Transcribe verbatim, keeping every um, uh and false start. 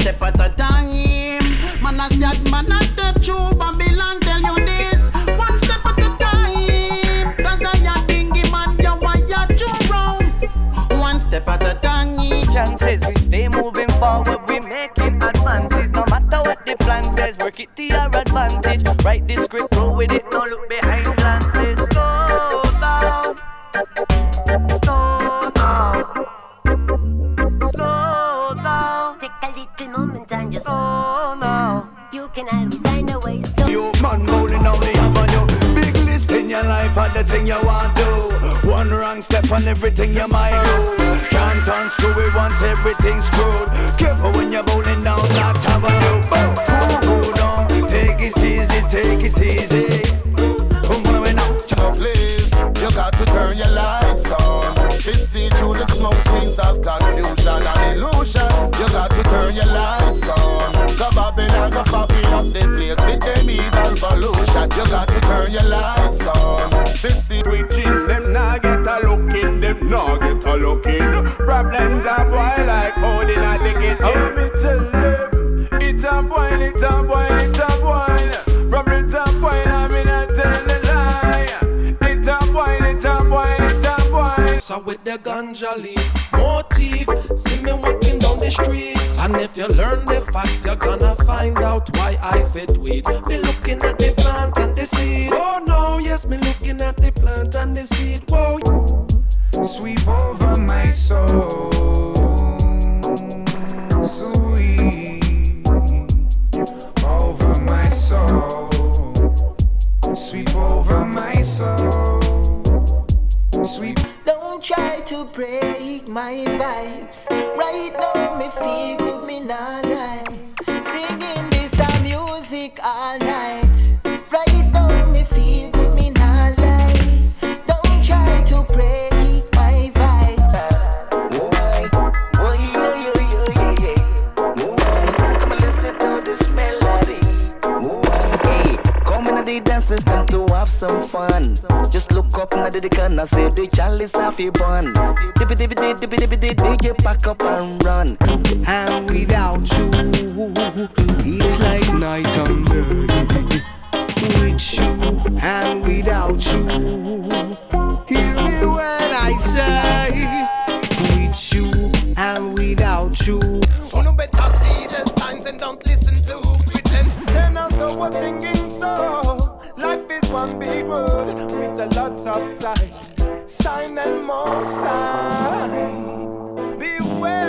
step at a time. Man a step, man a step through Babylon. Tell you this, one step at a time. Cause I a dingy man, you wire too round. One step at a time. Chances we stay moving forward, we making advances. No matter what the plan says, work it to your advantage. Write the script, roll with it, don't look behind glances. Slow down, slow down, slow down. Take a little moment and just slow down. You can always find a way. So you man rolling down the avenue. Big list in your life and the thing you want to. One wrong step on everything you might do. Can't unscrew it once everything's screwed. Careful when you're bowling down that avenue. Cool, cool down. Take it easy, take it easy. Come on, we now. Please, you got to turn your lights on. To see through the smoke screens of confusion and illusion. You got to turn your lights on. The Babylon, the fapping up the place with them evil pollution. You got to turn your lights on. To see twitching, them nah get a look in, them nah get a look in. Problems are boy like holding a ticket. Let me tell them, it's a boil, it's a boil, it's a boil. Problems are boil, I mean I tell the lie. It's a boil, it's a boil, it's a boil. So with the ganja leaf motif, see me walking down the streets. And if you learn the facts, you're gonna find out why I fit weed. Me looking at the plant and the seed. Oh no, yes, me looking at the plant and the seed. Whoa. Sweep over my soul, sweep over my soul, sweep over my soul, sweep. Don't try to break my vibes. Right now me feel good, me not lie. Singing this a music all night. Right now me feel good, me not lie. Don't try to break. System to have some fun. Just look up now the corner, say the chalice off your bun. Dippy dippy dippy dippy dippy dippy, you pack up and run. And without you, it's like night and day. With you and without you, hear me when I say, with you and without you. You know better see the signs and don't listen to pretend. Then also was thinking so. Life is one big road with a lot of sight, sign and more sign. Beware.